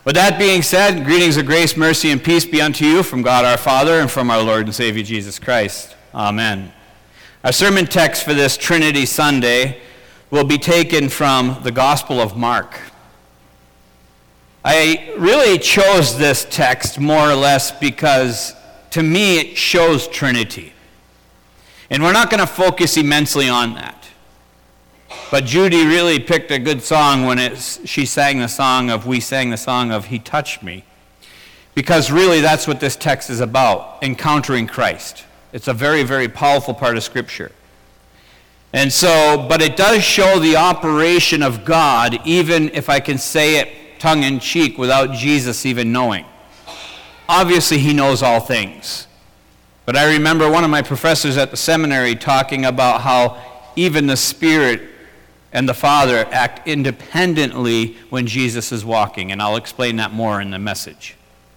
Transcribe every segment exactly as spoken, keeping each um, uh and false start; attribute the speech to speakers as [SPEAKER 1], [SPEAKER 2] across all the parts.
[SPEAKER 1] With that being said, greetings of grace, mercy, and peace be unto you from God our Father and from our Lord and Savior Jesus Christ. Amen. Our sermon text for this Trinity Sunday will be taken from the Gospel of Mark. I really chose this text more or less because to me it shows Trinity. And we're not going to focus immensely on that. But Judy really picked a good song when it's, she sang the song of, we sang the song of He Touched Me. Because really that's what this text is about, encountering Christ. It's a very, very powerful part of Scripture. And so, but it does show the operation of God, even if I can say it tongue-in-cheek without Jesus even knowing. Obviously, He knows all things. But I remember one of my professors at the seminary talking about how even the Spirit and the Father act independently when Jesus is walking, and I'll explain that more in the message.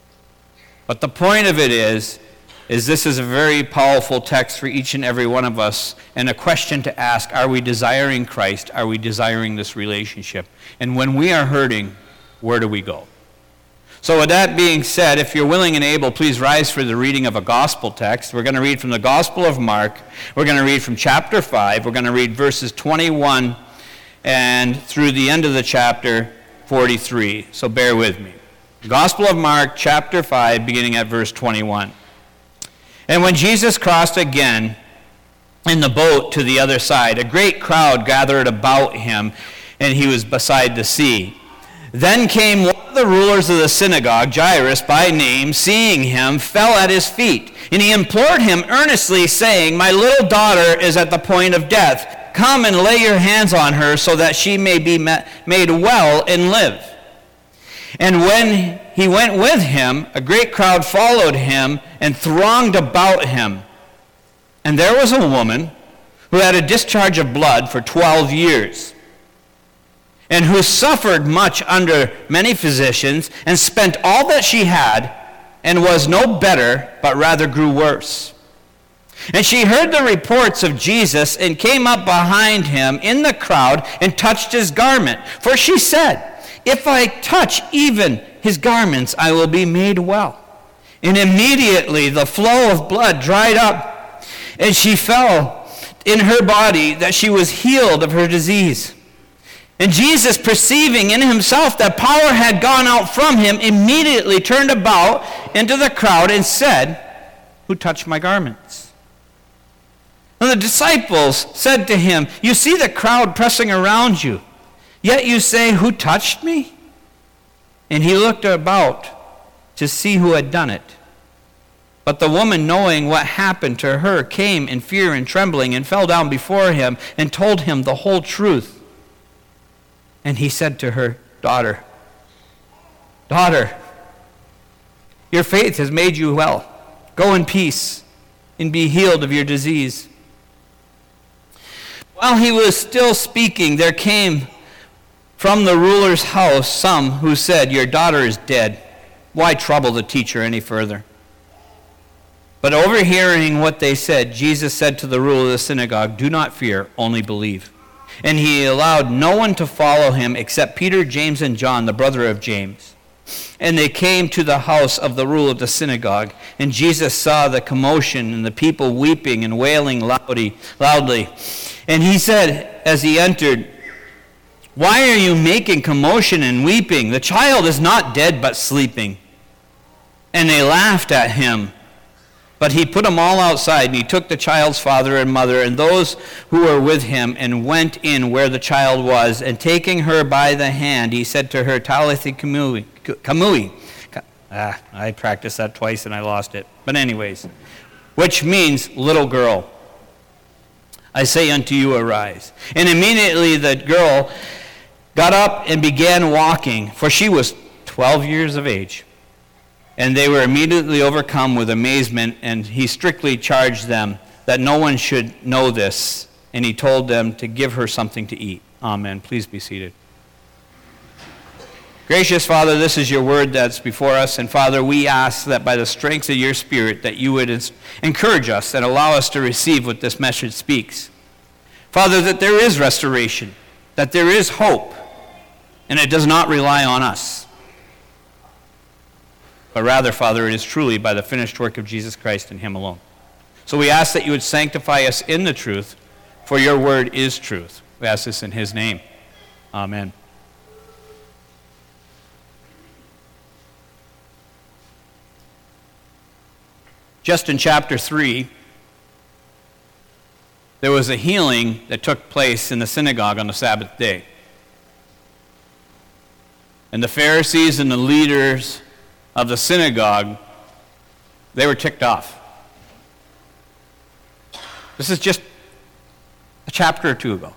[SPEAKER 1] But the point of it is, is this is a very powerful text for each and every one of us, and a question to ask: are we desiring Christ? Are we desiring this relationship? And when we are hurting, where do we go? So with that being said, if you're willing and able, please rise for the reading of a gospel text. We're going to read from the Gospel of Mark. We're going to read from chapter five. We're going to read verses twenty-one and through the end of the chapter, forty-three. So bear with me. The Gospel of Mark, chapter five, beginning at verse twenty-one. And when Jesus crossed again in the boat to the other side, a great crowd gathered about him, and he was beside the sea. Then came one of the rulers of the synagogue, Jairus by name, seeing him, fell at his feet. And he implored him earnestly, saying, "My little daughter is at the point of death. Come and lay your hands on her so that she may be made well and live." And when he went with him, a great crowd followed him and thronged about him. And there was a woman who had a discharge of blood for twelve years, and who suffered much under many physicians, and spent all that she had, and was no better, but rather grew worse. And she heard the reports of Jesus, and came up behind him in the crowd, and touched his garment. For she said, "If I touch even his garments, I will be made well." And immediately the flow of blood dried up, and she felt in her body that she was healed of her disease. And Jesus, perceiving in himself that power had gone out from him, immediately turned about into the crowd and said, "Who touched my garments?" And the disciples said to him, "You see the crowd pressing around you, yet you say, 'Who touched me?'" And he looked about to see who had done it. But the woman, knowing what happened to her, came in fear and trembling, and fell down before him, and told him the whole truth. And he said to her, "Daughter, daughter, your faith has made you well. Go in peace and be healed of your disease." While he was still speaking, there came from the ruler's house some who said, "Your daughter is dead. Why trouble the teacher any further?" But overhearing what they said, Jesus said to the ruler of the synagogue, "Do not fear, only believe." And he allowed no one to follow him except Peter, James, and John, the brother of James. And they came to the house of the ruler of the synagogue. And Jesus saw the commotion and the people weeping and wailing loudly. loudly. And he said, as he entered, "Why are you making commotion and weeping? The child is not dead, but sleeping." And they laughed at him. But he put them all outside, and he took the child's father and mother and those who were with him, and went in where the child was. And taking her by the hand, he said to her, "Talitha Kamui." Kamui. Ah, I practiced that twice and I lost it. But anyways, which means, "Little girl, I say unto you, arise." And immediately the girl got up and began walking, for she was twelve years of age. And they were immediately overcome with amazement, and he strictly charged them that no one should know this, and he told them to give her something to eat. Amen. Please be seated. Gracious Father, this is your word that's before us, and Father, we ask that by the strength of your Spirit that you would encourage us and allow us to receive what this message speaks. Father, that there is restoration, that there is hope, and it does not rely on us. but rather, Father, it is truly by the finished work of Jesus Christ and him alone. So we ask that you would sanctify us in the truth, for your word is truth. We ask this in his name. Amen. Just in chapter three, there was a healing that took place in the synagogue on the Sabbath day. And the Pharisees and the leaders of the synagogue, they were ticked off. This is just a chapter or two ago.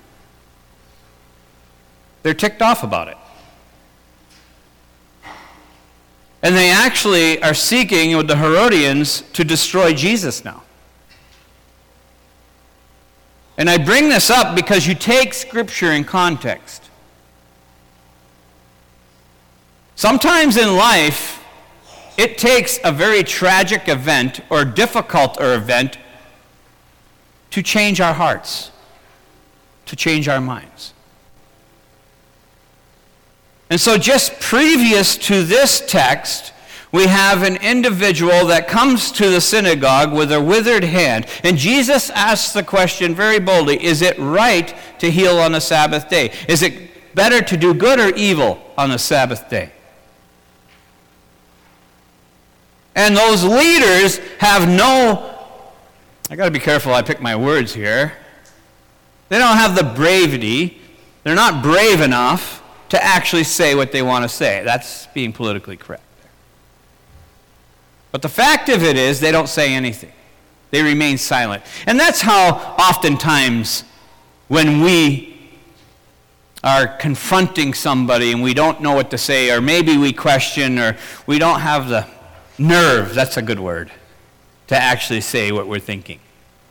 [SPEAKER 1] They're ticked off about it. And they actually are seeking with the Herodians to destroy Jesus now. And I bring this up because you take Scripture in context. Sometimes in life, it takes a very tragic event or difficult event to change our hearts, to change our minds. And so just previous to this text, we have an individual that comes to the synagogue with a withered hand. And Jesus asks the question very boldly, is it right to heal on the Sabbath day? Is it better to do good or evil on the Sabbath day? And those leaders have no, I got to be careful I pick my words here. They don't have the bravery. They're not brave enough to actually say what they want to say. That's being politically correct. But the fact of it is, they don't say anything. They remain silent. And that's how oftentimes when we are confronting somebody and we don't know what to say, or maybe we question, or we don't have the nerve, that's a good word, to actually say what we're thinking.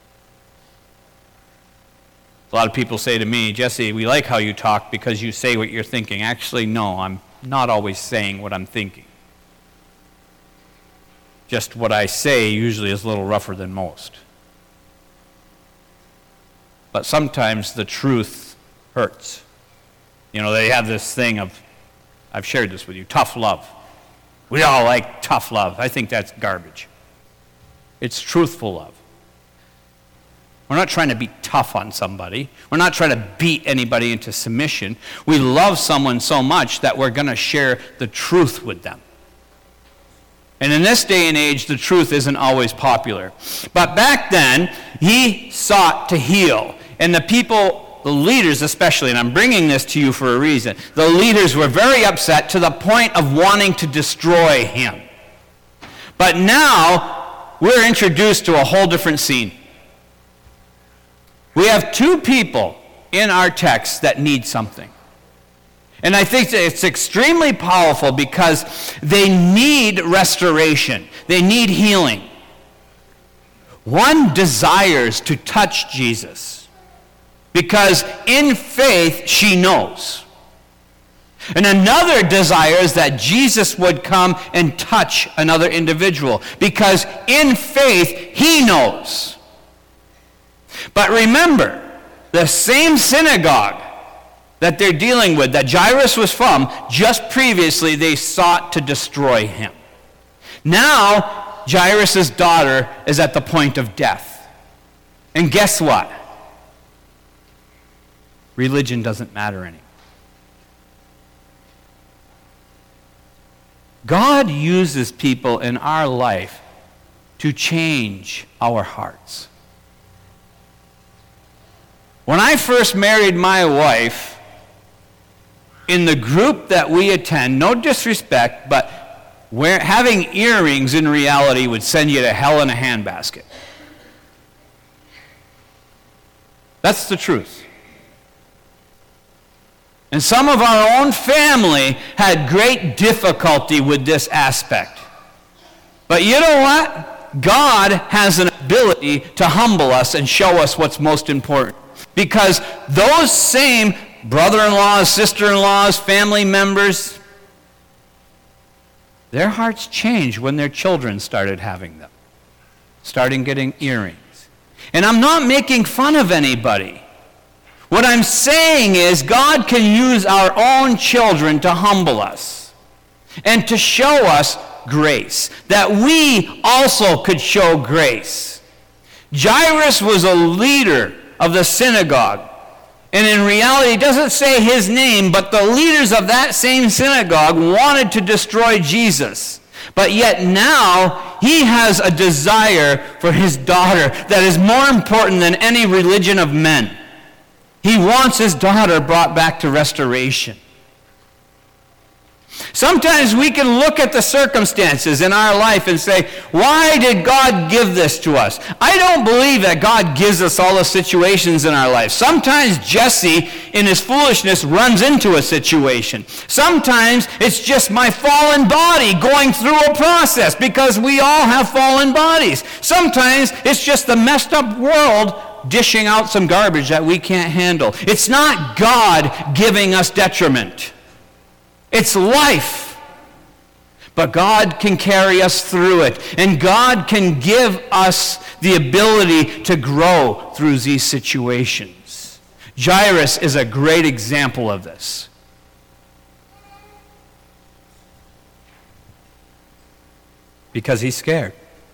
[SPEAKER 1] A lot of people say to me, Jesse, we like how you talk because you say what you're thinking. Actually, no, I'm not always saying what I'm thinking. Just what I say usually is a little rougher than most. But sometimes the truth hurts. You know, they have this thing of, I've shared this with you, tough love. We all like tough love. I think that's garbage. It's truthful love. We're not trying to be tough on somebody. We're not trying to beat anybody into submission. We love someone so much that we're going to share the truth with them. And in this day and age, the truth isn't always popular. But back then, he sought to heal. And the people, the leaders especially, and I'm bringing this to you for a reason, the leaders were very upset to the point of wanting to destroy him. But now, we're introduced to a whole different scene. We have two people in our text that need something. And I think that it's extremely powerful because they need restoration. They need healing. One desires to touch Jesus because in faith she knows. And another desires that Jesus would come and touch another individual because in faith he knows. But remember, the same synagogue that they're dealing with, that Jairus was from, just previously they sought to destroy him. Now, Jairus' daughter is at the point of death. And guess what? Religion doesn't matter anymore. God uses people in our life to change our hearts. When I first married my wife, in the group that we attend, no disrespect, but where, having earrings in reality would send you to hell in a handbasket. That's the truth. And some of our own family had great difficulty with this aspect. But you know what? God has an ability to humble us and show us what's most important. Because those same brother-in-laws, sister-in-laws, family members, their hearts changed when their children started having them, starting getting earrings. And I'm not making fun of anybody. What I'm saying is God can use our own children to humble us and to show us grace, that we also could show grace. Jairus was a leader of the synagogue. And in reality, it doesn't say his name, but the leaders of that same synagogue wanted to destroy Jesus. But yet now, he has a desire for his daughter that is more important than any religion of men. He wants his daughter brought back to restoration. Sometimes we can look at the circumstances in our life and say, why did God give this to us? I don't believe that God gives us all the situations in our life. Sometimes Jesse, in his foolishness, runs into a situation. Sometimes it's just my fallen body going through a process, because we all have fallen bodies. Sometimes it's just the messed up world dishing out some garbage that we can't handle. It's not God giving us detriment. It's life. But God can carry us through it. And God can give us the ability to grow through these situations. Jairus is a great example of this. Because he's scared.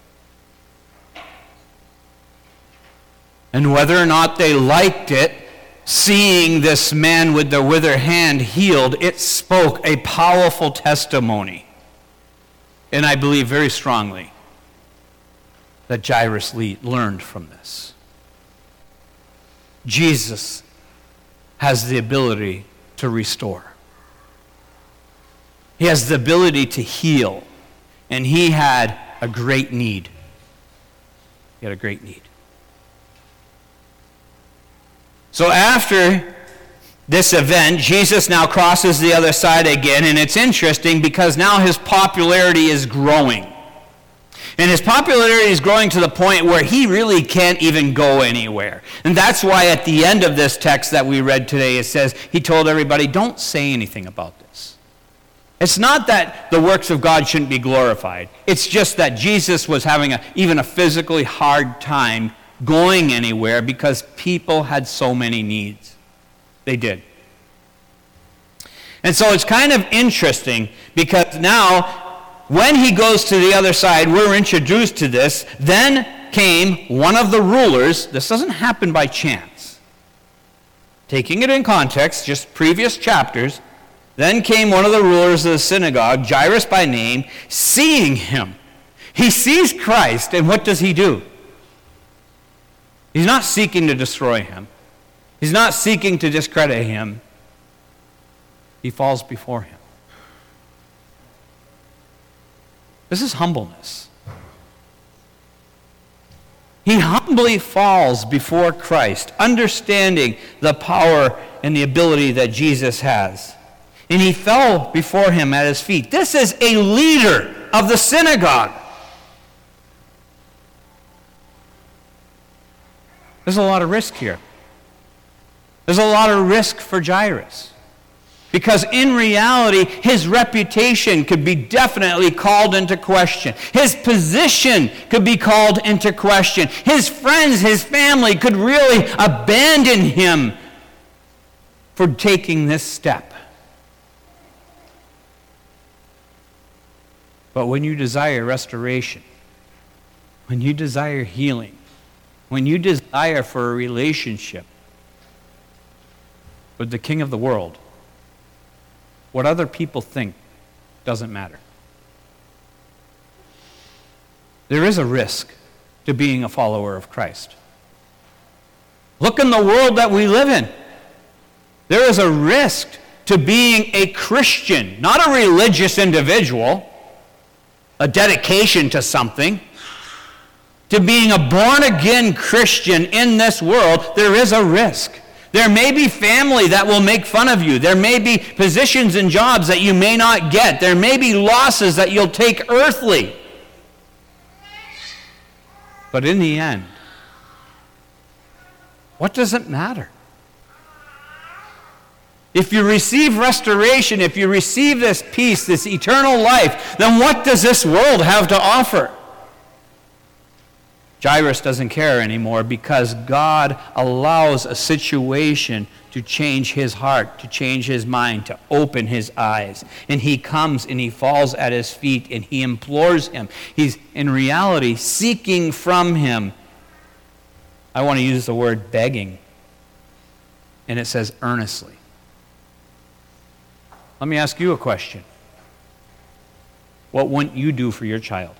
[SPEAKER 1] And whether or not they liked it, seeing this man with the withered hand healed, it spoke a powerful testimony. And I believe very strongly that Jairus learned from this. Jesus has the ability to restore. He has the ability to heal. And he had a great need. He had a great need. So after this event, Jesus now crosses the other side again, and it's interesting because now his popularity is growing. And his popularity is growing to the point where he really can't even go anywhere. And that's why at the end of this text that we read today, it says, he told everybody, don't say anything about this. It's not that the works of God shouldn't be glorified. It's just that Jesus was having a, even a physically hard time going anywhere because people had so many needs. They did. And so it's kind of interesting because now when he goes to the other side, we're introduced to this. Then came one of the rulers. This doesn't happen by chance. Taking it in context, just previous chapters. Then came one of the rulers of the synagogue, Jairus by name, seeing him. He sees Christ, and what does he do? He's not seeking to destroy him. He's not seeking to discredit him. He falls before him. This is humbleness. He humbly falls before Christ, understanding the power and the ability that Jesus has. And he fell before him at his feet. This is a leader of the synagogue. There's a lot of risk here. There's a lot of risk for Jairus. Because in reality, his reputation could be definitely called into question. His position could be called into question. His friends, his family could really abandon him for taking this step. But when you desire restoration, when you desire healing, when you desire for a relationship with the King of the world, what other people think doesn't matter. There is a risk to being a follower of Christ. Look in the world that we live in. There is a risk to being a Christian, not a religious individual, a dedication to something. To being a born-again Christian in this world, there is a risk. There may be family that will make fun of you. There may be positions and jobs that you may not get. There may be losses that you'll take earthly. But in the end, what does it matter? If you receive restoration, if you receive this peace, this eternal life, then what does this world have to offer? Jairus doesn't care anymore because God allows a situation to change his heart, to change his mind, to open his eyes. And he comes and he falls at his feet and he implores him. He's, in reality, seeking from him. I want to use the word begging. And it says earnestly. Let me ask you a question. What wouldn't you do for your child?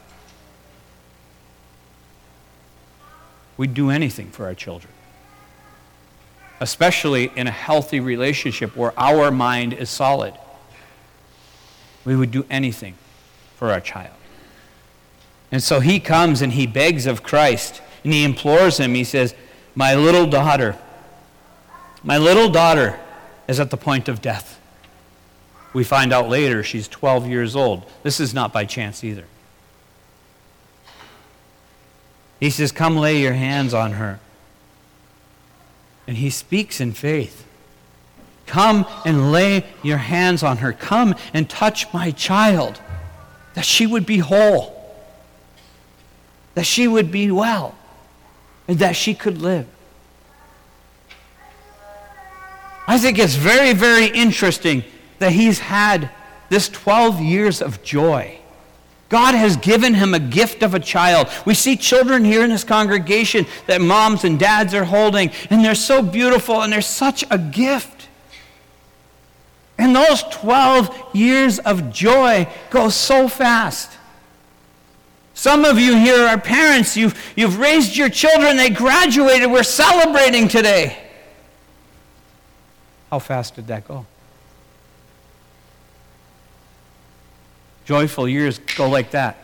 [SPEAKER 1] We'd do anything for our children. Especially in a healthy relationship where our mind is solid. We would do anything for our child. And so he comes and he begs of Christ and he implores him. He says, my little daughter, my little daughter is at the point of death. We find out later she's twelve years old. This is not by chance either. He says, come lay your hands on her. And he speaks in faith. Come and lay your hands on her. Come and touch my child, that she would be whole, that she would be well, and that she could live. I think it's very, very interesting that he's had this twelve years of joy. God has given him a gift of a child. We see children here in this congregation that moms and dads are holding, and they're so beautiful, and they're such a gift. And those twelve years of joy go so fast. Some of you here are parents. You've, you've raised your children. They graduated. We're celebrating today. How fast did that go? Joyful years go like that.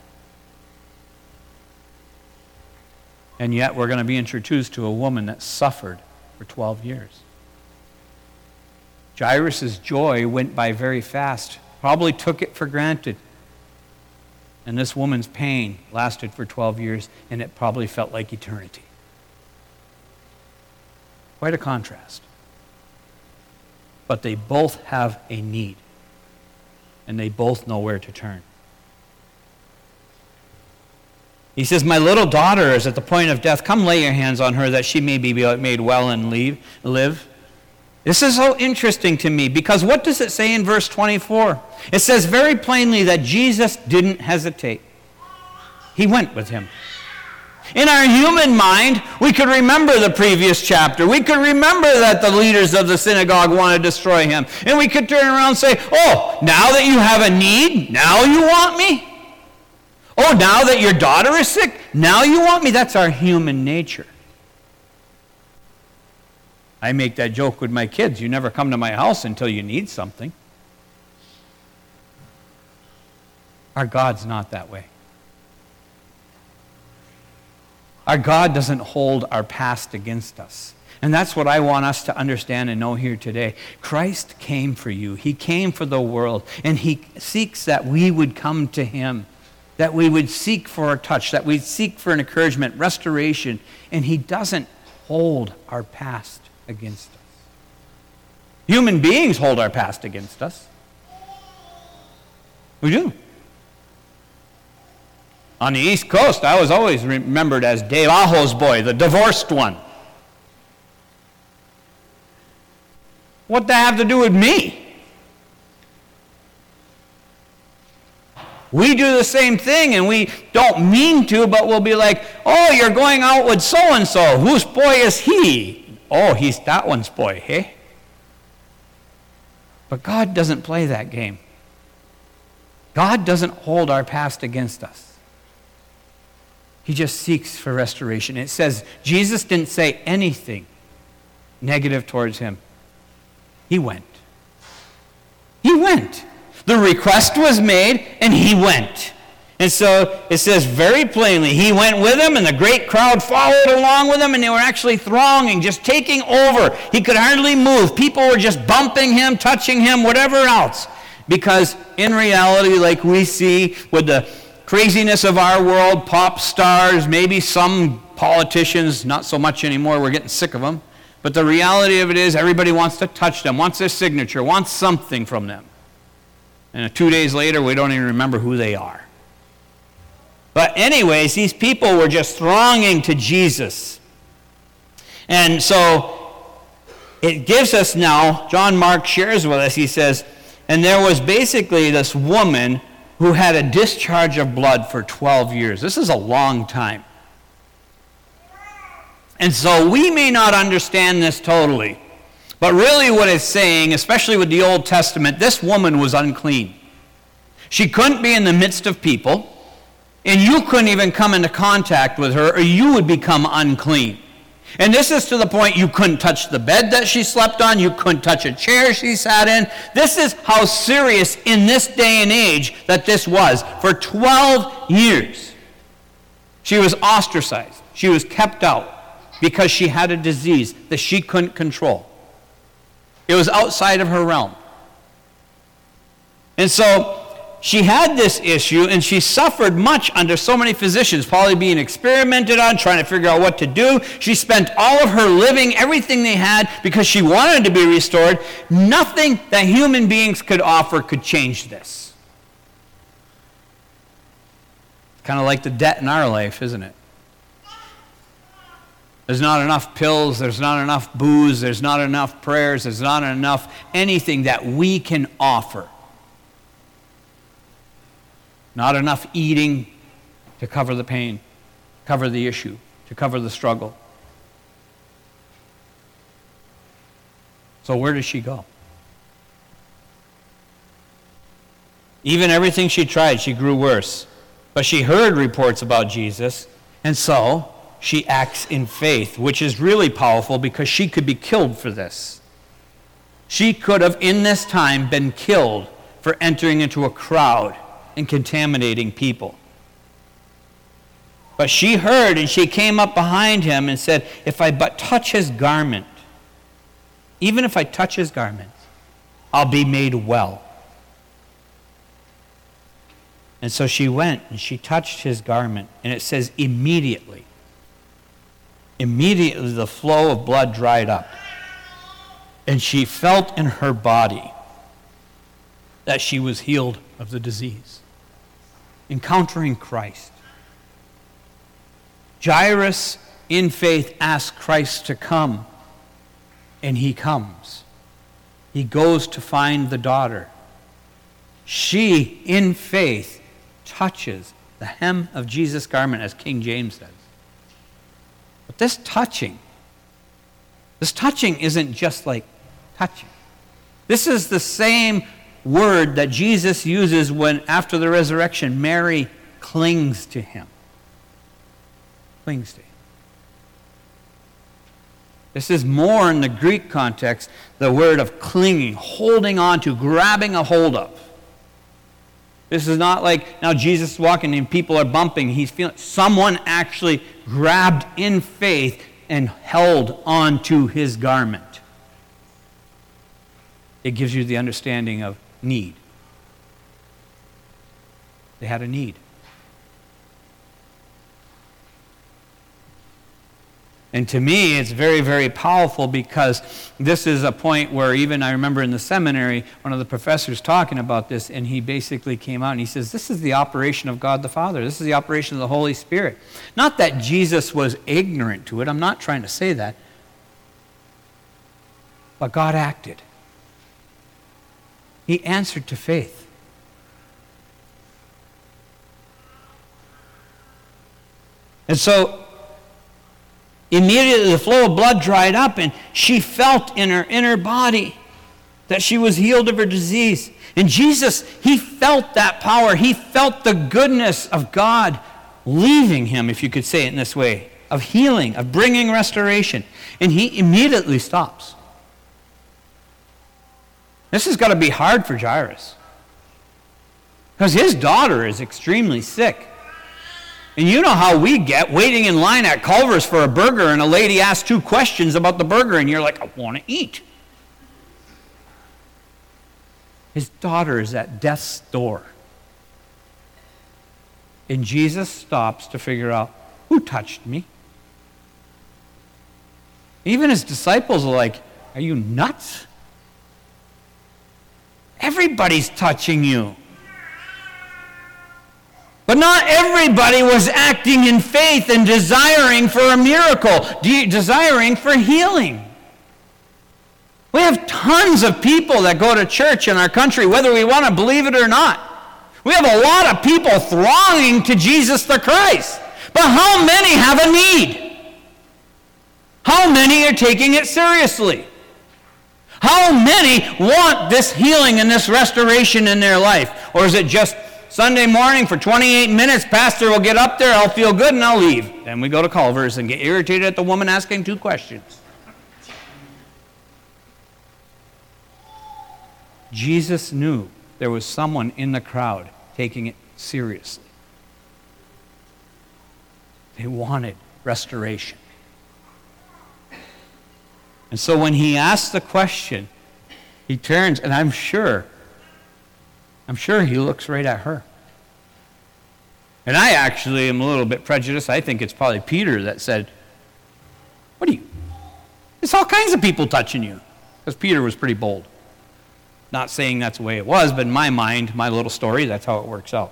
[SPEAKER 1] And yet we're going to be introduced to a woman that suffered for twelve years. Jairus' joy went by very fast. Probably took it for granted. And this woman's pain lasted for twelve years, and it probably felt like eternity. Quite a contrast. But they both have a need. And they both know where to turn. He says, my little daughter is at the point of death. Come lay your hands on her that she may be made well and leave, live. This is so interesting to me because what does it say in verse twenty-four? It says very plainly that Jesus didn't hesitate. He went with him. In our human mind, we could remember the previous chapter. We could remember that the leaders of the synagogue want to destroy him. And we could turn around and say, oh, now that you have a need, now you want me? Oh, now that your daughter is sick, now you want me? That's our human nature. I make that joke with my kids. You never come to my house until you need something. Our God's not that way. Our God doesn't hold our past against us. And that's what I want us to understand and know here today. Christ came for you. He came for the world. And he seeks that we would come to him. That we would seek for a touch. That we'd seek for an encouragement, restoration. And he doesn't hold our past against us. Human beings hold our past against us. We do. On the East Coast, I was always remembered as Dave Aho's boy, the divorced one. What does that have to do with me? We do the same thing, and we don't mean to, but we'll be like, oh, you're going out with so-and-so. Whose boy is he? Oh, he's that one's boy, hey? But God doesn't play that game. God doesn't hold our past against us. He just seeks for restoration. It says Jesus didn't say anything negative towards him. He went. He went. The request was made, and he went. And so it says very plainly, he went with him, and the great crowd followed along with him, and they were actually thronging, just taking over. He could hardly move. People were just bumping him, touching him, whatever else. Because in reality, like we see with the craziness of our world, pop stars, maybe some politicians, not so much anymore, we're getting sick of them. But the reality of it is everybody wants to touch them, wants their signature, wants something from them. And two days later, we don't even remember who they are. But anyways, these people were just thronging to Jesus. And so it gives us now, John Mark shares with us, he says, and there was basically this woman who had a discharge of blood for twelve years. This is a long time. And so we may not understand this totally, but really what it's saying, especially with the Old Testament, this woman was unclean. She couldn't be in the midst of people, and you couldn't even come into contact with her, or you would become unclean. And this is to the point you couldn't touch the bed that she slept on, you couldn't touch a chair she sat in. This is how serious in this day and age that this was. For twelve years, she was ostracized. She was kept out because she had a disease that she couldn't control. It was outside of her realm. And so she had this issue, and she suffered much under so many physicians, probably being experimented on, trying to figure out what to do. She spent all of her living, everything they had, because she wanted to be restored. Nothing that human beings could offer could change this. It's kind of like the debt in our life, isn't it? There's not enough pills, there's not enough booze, there's not enough prayers, there's not enough anything that we can offer. Not enough eating to cover the pain, cover the issue, to cover the struggle. So where does she go? Even everything she tried, she grew worse. But she heard reports about Jesus, and so she acts in faith, which is really powerful because she could be killed for this. She could have, in this time, been killed for entering into a crowd and contaminating people. But she heard, and she came up behind him and said, if I but touch his garment, even if I touch his garment, I'll be made well. And so she went and she touched his garment, and it says immediately, immediately the flow of blood dried up. And she felt in her body that she was healed of the disease. Encountering Christ. Jairus, in faith, asked Christ to come, and he comes. He goes to find the daughter. She, in faith, touches the hem of Jesus' garment, as King James says. But this touching, this touching isn't just like touching. This is the same word that Jesus uses when, after the resurrection, Mary clings to him. Clings to him. This is more in the Greek context, the word of clinging, holding on to, grabbing a hold of. This is not like now Jesus is walking and people are bumping. He's feeling someone actually grabbed in faith and held on to his garment. It gives you the understanding of need. They had a need. And to me, it's very, very powerful because this is a point where even I remember in the seminary, one of the professors talking about this, and he basically came out and he says, this is the operation of God the Father. This is the operation of the Holy Spirit. Not that Jesus was ignorant to it. I'm not trying to say that. But God acted. He answered to faith. And so, immediately the flow of blood dried up, and she felt in her inner body that she was healed of her disease. And Jesus, he felt that power. He felt the goodness of God leaving him, if you could say it in this way, of healing, of bringing restoration. And he immediately stops. This has got to be hard for Jairus, because his daughter is extremely sick. And you know how we get waiting in line at Culver's for a burger, and a lady asks two questions about the burger, and you're like, I want to eat. His daughter is at death's door. And Jesus stops to figure out, who touched me? Even his disciples are like, are you nuts? Everybody's touching you. But not everybody was acting in faith and desiring for a miracle, de- desiring for healing. We have tons of people that go to church in our country, whether we want to believe it or not. We have a lot of people thronging to Jesus the Christ. But how many have a need? How many are taking it seriously? How many want this healing and this restoration in their life? Or is it just Sunday morning for twenty-eight minutes, pastor will get up there, I'll feel good, and I'll leave. Then we go to Culver's and get irritated at the woman asking two questions. Jesus knew there was someone in the crowd taking it seriously. They wanted restoration. And so when he asked the question, he turns, and I'm sure, I'm sure he looks right at her. And I actually am a little bit prejudiced. I think it's probably Peter that said, what are you? There's all kinds of people touching you. Because Peter was pretty bold. Not saying that's the way it was, but in my mind, my little story, that's how it works out.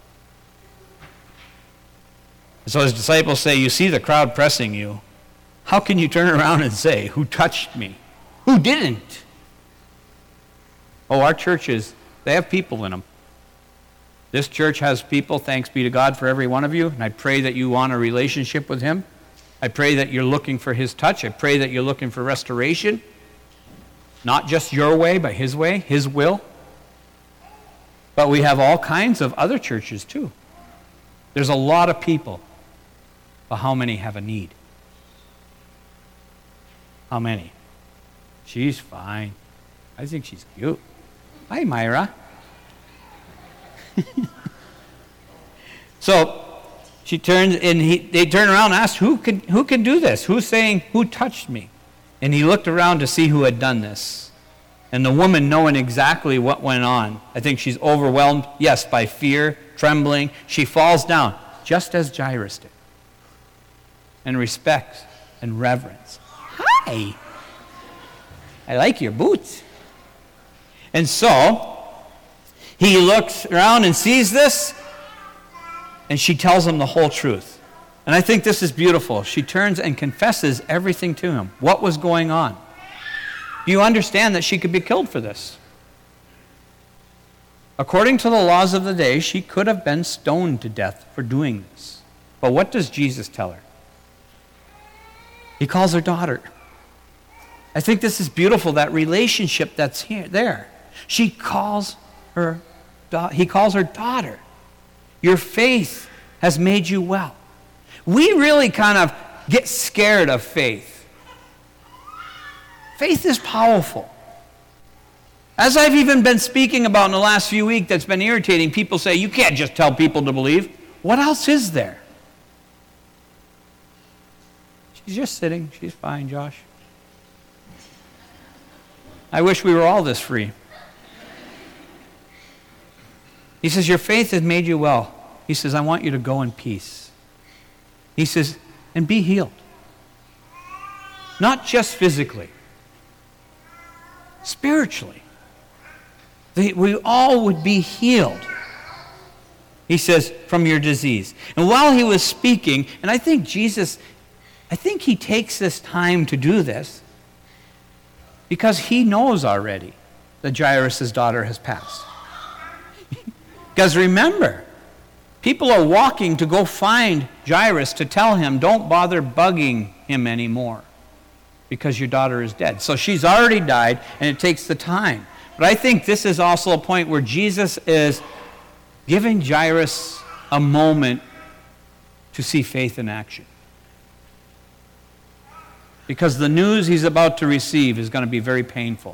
[SPEAKER 1] And so his disciples say, you see the crowd pressing you. How can you turn around and say, who touched me? Who didn't? Oh, our churches, they have people in them. This church has people, thanks be to God for every one of you, and I pray that you want a relationship with him. I pray that you're looking for his touch. I pray that you're looking for restoration. Not just your way, but his way, his will. But we have all kinds of other churches too. There's a lot of people, but how many have a need? How many? She's fine. I think she's cute. Hi, Myra. So she turns and he, they turn around and ask, who can, who can do this? Who's saying, who touched me? And he looked around to see who had done this. And the woman, knowing exactly what went on, I think she's overwhelmed, yes, by fear, trembling. She falls down, just as Jairus did. And respect and reverence. Hi. I like your boots. And so he looks around and sees this, and she tells him the whole truth. And I think this is beautiful. She turns and confesses everything to him. What was going on? Do you understand that she could be killed for this? According to the laws of the day, she could have been stoned to death for doing this. But what does Jesus tell her? He calls her daughter. I think this is beautiful, that relationship that's here, there. She calls her, he calls her daughter. Your faith has made you well. We really kind of get scared of faith. Faith is powerful. As I've even been speaking about in the last few weeks that's been irritating, people say, you can't just tell people to believe. What else is there? She's just sitting. She's fine, Josh. I wish we were all this free. He says, your faith has made you well. He says, I want you to go in peace. He says, and be healed. Not just physically. Spiritually. They, we all would be healed. He says, from your disease. And while he was speaking, and I think Jesus, I think he takes this time to do this because he knows already that Jairus' daughter has passed. Because remember, people are walking to go find Jairus to tell him, don't bother bugging him anymore because your daughter is dead. So she's already died, and it takes the time. But I think this is also a point where Jesus is giving Jairus a moment to see faith in action. Because the news he's about to receive is going to be very painful.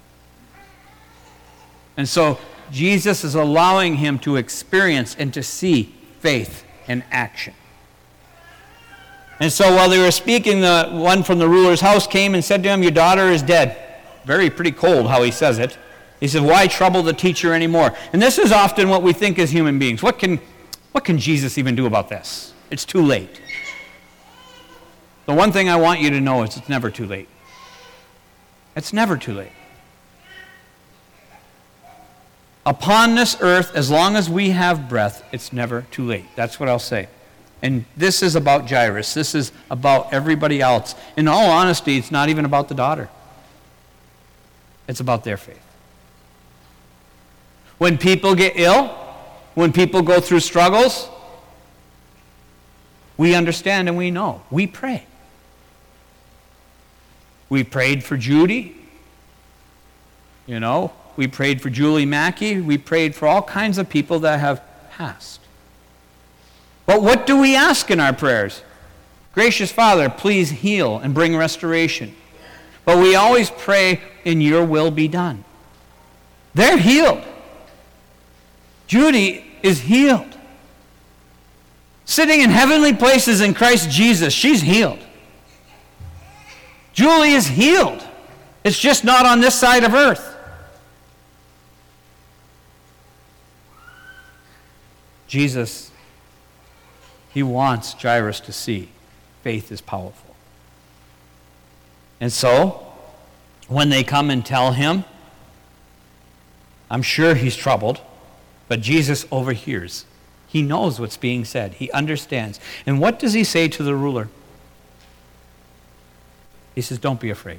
[SPEAKER 1] And so Jesus is allowing him to experience and to see faith in action. And so while they were speaking, the one from the ruler's house came and said to him, your daughter is dead. Very pretty cold how he says it. He said, why trouble the teacher anymore? And this is often what we think as human beings. What can, what can Jesus even do about this? It's too late. The one thing I want you to know is it's never too late. It's never too late. Upon this earth, as long as we have breath, it's never too late. That's what I'll say. And this is about Jairus. This is about everybody else. In all honesty, it's not even about the daughter. It's about their faith. When people get ill, when people go through struggles, we understand and we know. We pray. We prayed for Judy. You know, we prayed for Julie Mackey. We prayed for all kinds of people that have passed. But what do we ask in our prayers? Gracious Father, please heal and bring restoration. But we always pray, in your will be done. They're healed. Judy is healed. Sitting in heavenly places in Christ Jesus, she's healed. Julie is healed. It's just not on this side of earth. Jesus, he wants Jairus to see faith is powerful. And so, when they come and tell him, I'm sure he's troubled, but Jesus overhears. He knows what's being said. He understands. And what does he say to the ruler? He says, don't be afraid.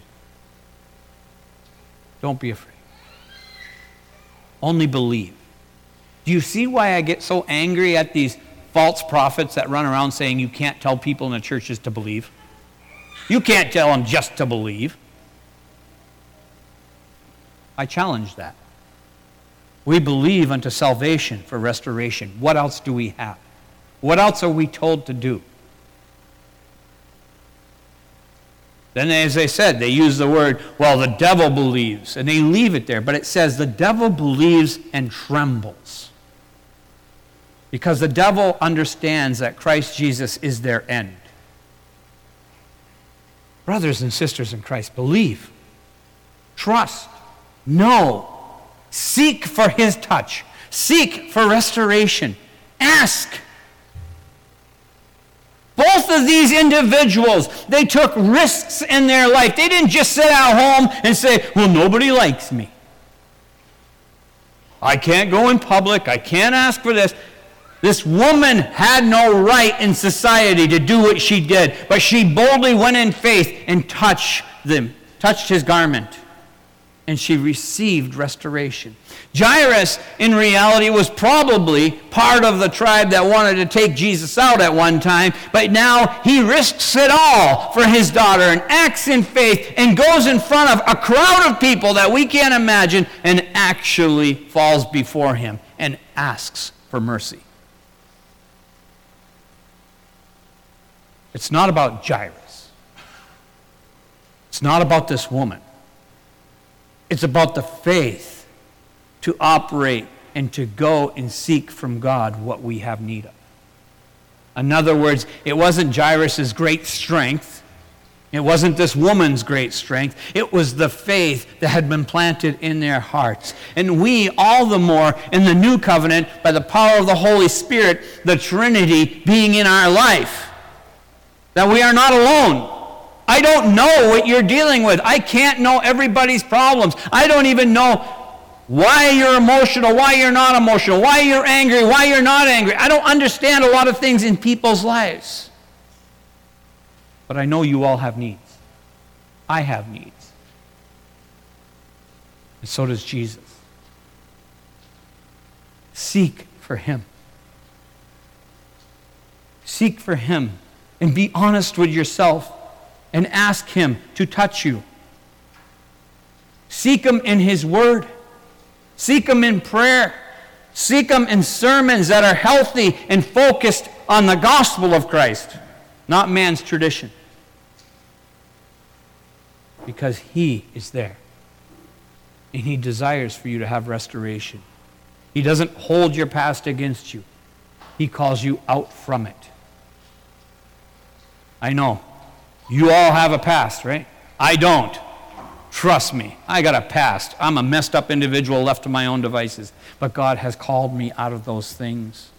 [SPEAKER 1] Don't be afraid. Only believe. Do you see why I get so angry at these false prophets that run around saying you can't tell people in the churches to believe? You can't tell them just to believe. I challenge that. We believe unto salvation for restoration. What else do we have? What else are we told to do? Then, as I said, they use the word, well, the devil believes, and they leave it there. But it says the devil believes and trembles. Because the devil understands that Christ Jesus is their end. Brothers and sisters in Christ, believe, trust, know, seek for his touch, seek for restoration, ask. Both of these individuals, they took risks in their life. They didn't just sit at home and say, well, nobody likes me. I can't go in public. I can't ask for this. This woman had no right in society to do what she did, but she boldly went in faith and touched them, touched his garment, and she received restoration. Jairus, in reality, was probably part of the tribe that wanted to take Jesus out at one time, but now he risks it all for his daughter and acts in faith and goes in front of a crowd of people that we can't imagine and actually falls before him and asks for mercy. It's not about Jairus. It's not about this woman. It's about the faith to operate and to go and seek from God what we have need of. In other words, it wasn't Jairus' great strength. It wasn't this woman's great strength. It was the faith that had been planted in their hearts. And we, all the more, in the new covenant, by the power of the Holy Spirit, the Trinity being in our life, that we are not alone. I don't know what you're dealing with. I can't know everybody's problems. I don't even know why you're emotional, why you're not emotional, why you're angry, why you're not angry. I don't understand a lot of things in people's lives. But I know you all have needs. I have needs. And so does Jesus. Seek for him. Seek for him. And be honest with yourself and ask him to touch you. Seek him in his word. Seek him in prayer. Seek him in sermons that are healthy and focused on the gospel of Christ, not man's tradition. Because he is there. And he desires for you to have restoration. He doesn't hold your past against you. He calls you out from it. I know. You all have a past, right? I don't. Trust me. I got a past. I'm a messed up individual left to my own devices. But God has called me out of those things.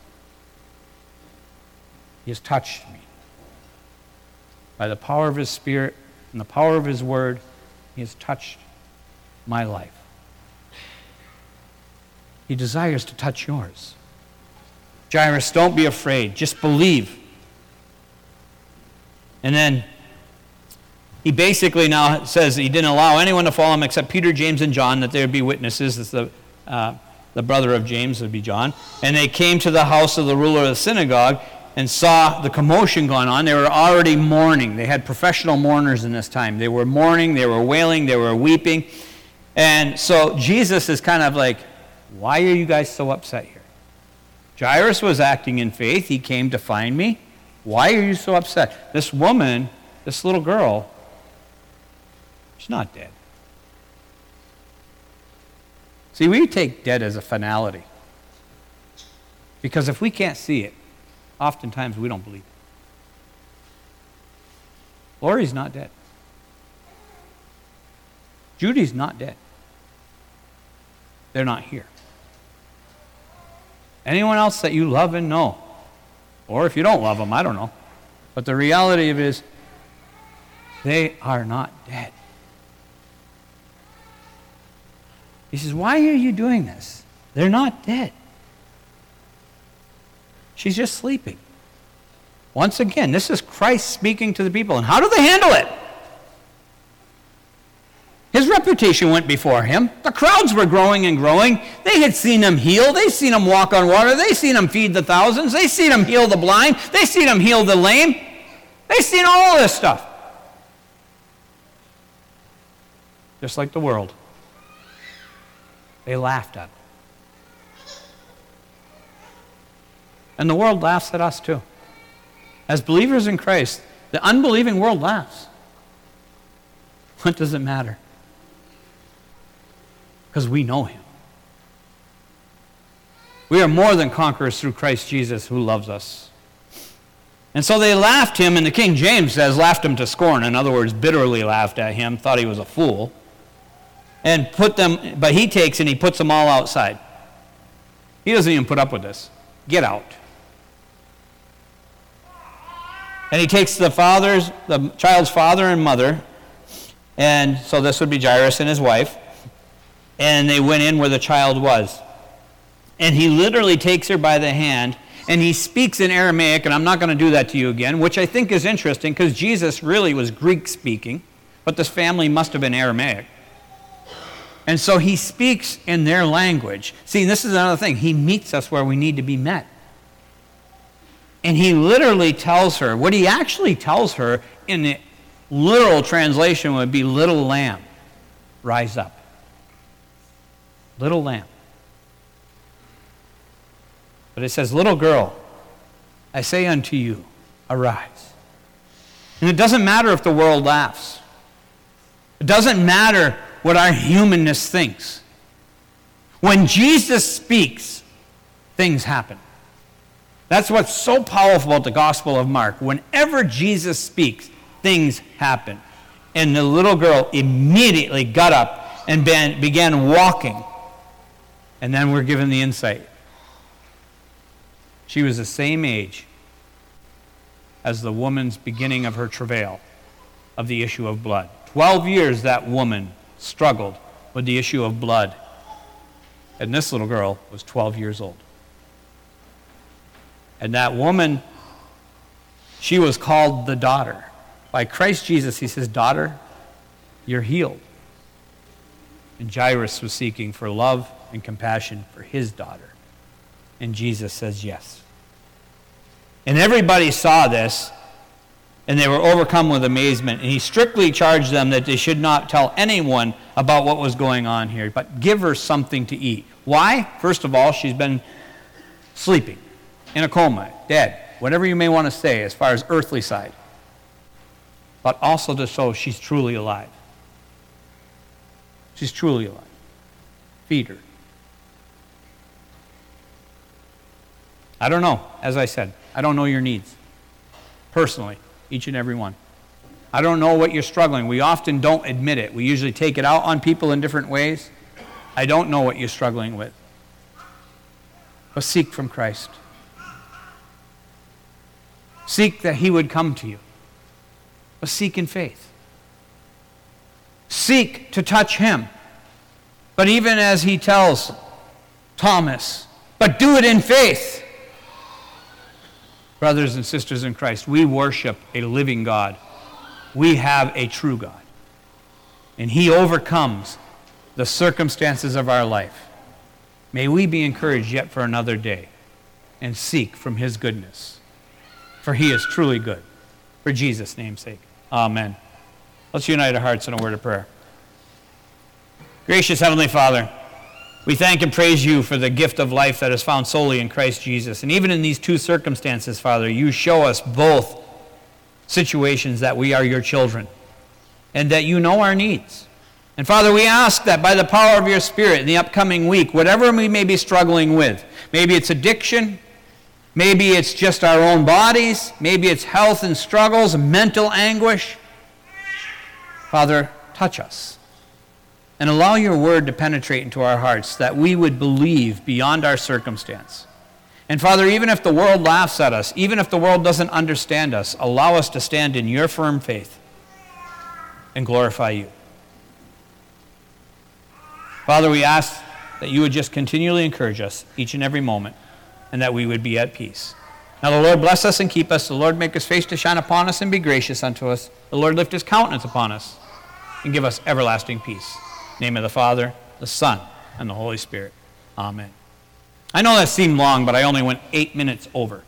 [SPEAKER 1] He has touched me. By the power of his Spirit and the power of his word, he has touched my life. He desires to touch yours. Jairus, don't be afraid. Just believe. And then he basically now says he didn't allow anyone to follow him except Peter, James, and John, that there would be witnesses. This is the, uh, the brother of James would be John. And they came to the house of the ruler of the synagogue and saw the commotion going on. They were already mourning. They had professional mourners in this time. They were mourning, they were wailing, they were weeping. And so Jesus is kind of like, why are you guys so upset here? Jairus was acting in faith. He came to find me. Why are you so upset? This woman, this little girl, she's not dead. See, we take dead as a finality. Because if we can't see it, oftentimes we don't believe it. Lori's not dead. Judy's not dead. They're not here. Anyone else that you love and know, or if you don't love them, I don't know. But the reality of it is, they are not dead. He says, why are you doing this? They're not dead. She's just sleeping. Once again, this is Christ speaking to the people. And how do they handle it? His reputation went before him. The crowds were growing and growing. They had seen him heal. They seen him walk on water. They seen him feed the thousands. They seen him heal the blind. They seen him heal the lame. They seen all this stuff. Just like the world. They laughed at him. And the world laughs at us too. As believers in Christ, the unbelieving world laughs. What does it matter? Because we know him. We are more than conquerors through Christ Jesus who loves us. And so they laughed him, and the King James says, laughed him to scorn. In other words, bitterly laughed at him, thought he was a fool. And put them, but he takes and he puts them all outside. He doesn't even put up with this. Get out. And he takes the father's, the child's father and mother, and so this would be Jairus and his wife, and they went in where the child was. And he literally takes her by the hand, and he speaks in Aramaic, and I'm not going to do that to you again, which I think is interesting, because Jesus really was Greek-speaking, but this family must have been Aramaic. And so he speaks in their language. See, this is another thing. He meets us where we need to be met. And he literally tells her, what he actually tells her in the literal translation would be, little lamb, rise up. Little lamb. But it says, little girl, I say unto you, arise. And it doesn't matter if the world laughs. It doesn't matter what our humanness thinks. When Jesus speaks, things happen. That's what's so powerful about the Gospel of Mark. Whenever Jesus speaks, things happen. And the little girl immediately got up and began walking. And then we're given the insight. She was the same age as the woman's beginning of her travail of the issue of blood. Twelve years that woman struggled with the issue of blood. And this little girl was twelve years old. And that woman, she was called the daughter. By Christ Jesus, he says, daughter, you're healed. And Jairus was seeking for love and compassion for his daughter. And Jesus says yes. And everybody saw this, and they were overcome with amazement. And he strictly charged them that they should not tell anyone about what was going on here, but give her something to eat. Why? First of all, she's been sleeping, in a coma, dead, whatever you may want to say as far as earthly side. But also to show she's truly alive. She's truly alive. Feed her. I don't know, as I said, I don't know your needs. Personally, each and every one. I don't know what you're struggling. We often don't admit it. We usually take it out on people in different ways. I don't know what you're struggling with. But seek from Christ. Seek that he would come to you. But seek in faith. Seek to touch him. But even as he tells Thomas, but do it in faith. Brothers and sisters in Christ, we worship a living God. We have a true God. And he overcomes the circumstances of our life. May we be encouraged yet for another day and seek from his goodness. For he is truly good. For Jesus' name's sake. Amen. Let's unite our hearts in a word of prayer. Gracious Heavenly Father, we thank and praise you for the gift of life that is found solely in Christ Jesus. And even in these two circumstances, Father, you show us both situations that we are your children and that you know our needs. And Father, we ask that by the power of your Spirit in the upcoming week, whatever we may be struggling with, maybe it's addiction, maybe it's just our own bodies, maybe it's health and struggles, mental anguish, Father, touch us and allow your word to penetrate into our hearts that we would believe beyond our circumstance. And Father, even if the world laughs at us, even if the world doesn't understand us, allow us to stand in your firm faith and glorify you. Father, we ask that you would just continually encourage us each and every moment and that we would be at peace. Now the Lord bless us and keep us. The Lord make his face to shine upon us and be gracious unto us. The Lord lift his countenance upon us and give us everlasting peace. In the name of the Father, the Son, and the Holy Spirit. Amen. I know that seemed long, but I only went eight minutes over.